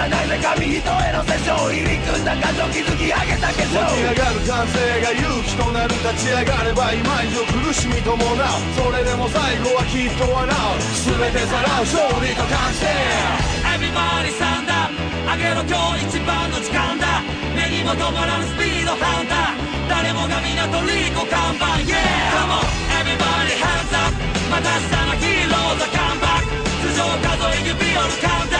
なぜ紙一重のセッション入り組んだ感情築き上げた化粧湧き上がる感性が勇気となる立ち上がれば今以上苦しみ伴うそれでも最後はきっと笑う全てさらう勝利と完成 Everybody stand up 上げろ今日一番の時間だ目にも止まらぬスピードハンター誰もが港リコ看板 Yeah Come on Everybody hands up また明日のヒーローズカムバック頭上数え指折るカウンター